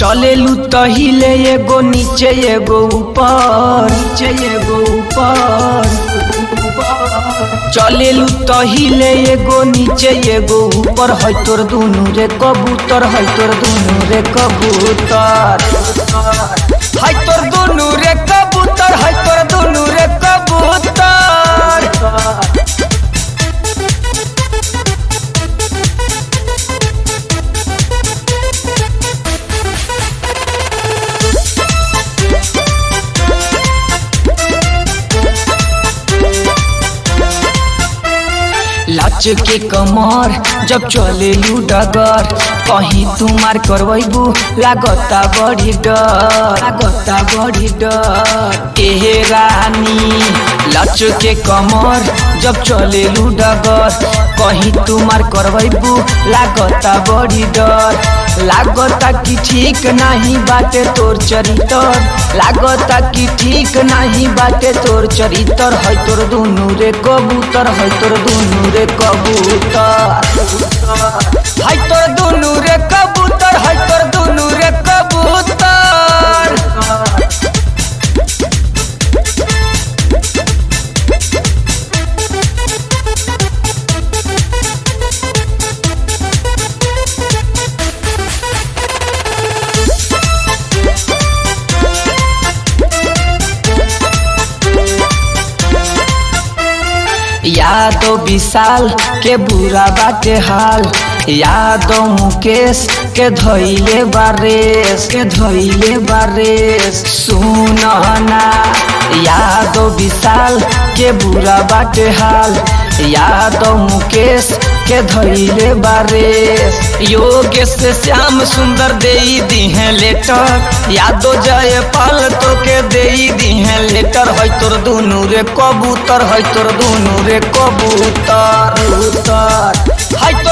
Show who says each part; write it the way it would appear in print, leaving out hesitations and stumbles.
Speaker 1: चलेलू तहिले एगो नीचे एगो ऊपर, नीचे एगो ऊपर। चलेलू तहिले एगो नीचे एगो ऊपर, है तोर दुनू रे कबूतर, है तोर दुनू रे कबूतर, है तोर दुनू रे कबूतर, है तोर दुनू रे कबूतर। लच के कमर जब चलेलू डगर, कहीं तुम्हार करवैबू लागता बड़ी डर, लागता बड़ी डर। ए रानी लच के कमर जब चलेलू डगर, कहीं तुम्हार करवैबू लागता बड़ी डर। लागता कि ठीक नहीं बाटे तोर चरितर, लागता कि ठीक नहीं बाटे तोर चरितर। है तोर दुनू रे कबूतर, है तोर दुनू रे कबूतर, है तोर दुनू रे कबूतर, है तोर दुनू रे कबूतर। यादो विशाल के बुरा बाटे हाल, यादो मुकेश के धइले बारेस, के धइले बारेस। सुनना यादो विशाल के बुरा बाटे हाल, यादो मुकेश के धइले बारेस। योगेश से श्याम सुंदर देई दी है लेटर, यादो जयपाल तो के देई दी है लेटर। है तोर दुनू रे कबूतर, है तोर दुनू रे कबूतर, है